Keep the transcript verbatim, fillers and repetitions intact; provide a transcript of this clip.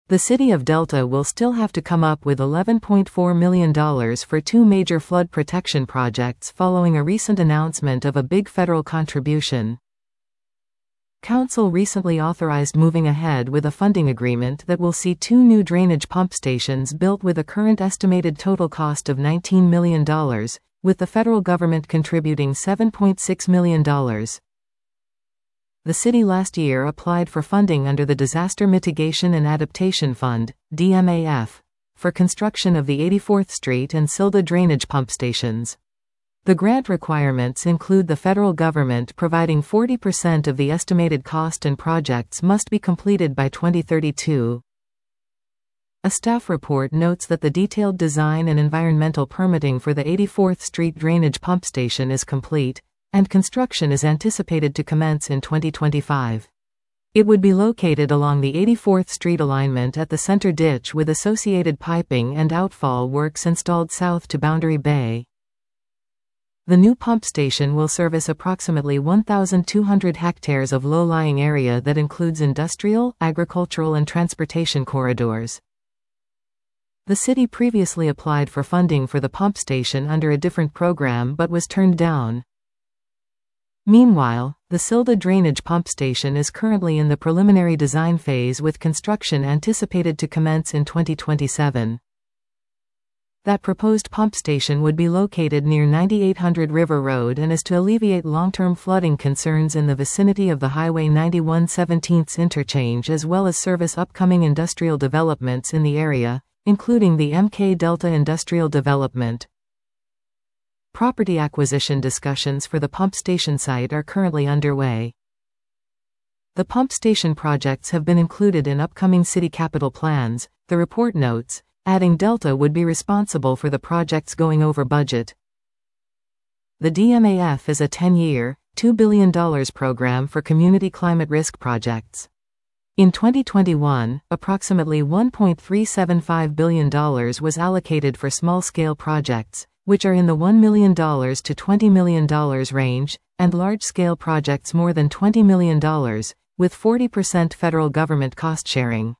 The city of Delta will still have to come up with eleven point four million dollars for two major flood protection projects following a recent announcement of a big federal contribution. Council recently authorized moving ahead with a funding agreement that will see two new drainage pump stations built with a current estimated total cost of nineteen million dollars, with the federal government contributing seven point six million dollars. The city last year applied for funding under the Disaster Mitigation and Adaptation Fund, D M A F, for construction of the eighty-fourth Street and Silda drainage pump stations. The grant requirements include the federal government providing forty percent of the estimated cost and projects must be completed by twenty thirty-two. A staff report notes that the detailed design and environmental permitting for the eighty-fourth Street drainage pump station is complete, and construction is anticipated to commence in twenty twenty-five. It would be located along the eighty-fourth Street alignment at the center ditch with associated piping and outfall works installed south to Boundary Bay. The new pump station will service approximately one thousand two hundred hectares of low-lying area that includes industrial, agricultural and transportation corridors. The city previously applied for funding for the pump station under a different program but was turned down. Meanwhile, the Silda drainage pump station is currently in the preliminary design phase with construction anticipated to commence in twenty twenty-seven. That proposed pump station would be located near ninety-eight hundred River Road and is to alleviate long-term flooding concerns in the vicinity of the Highway ninety-one seventeenth interchange as well as service upcoming industrial developments in the area, including the M K Delta Industrial Development. Property acquisition discussions for the pump station site are currently underway. The pump station projects have been included in upcoming city capital plans, the report notes, adding Delta would be responsible for the projects going over budget. The D M A F is a ten-year, two billion dollars program for community climate risk projects. In twenty twenty-one, approximately one point three seven five billion dollars was allocated for small-scale projects, which are in the one million dollars to twenty million dollars range, and large-scale projects more than twenty million dollars, with forty percent federal government cost sharing.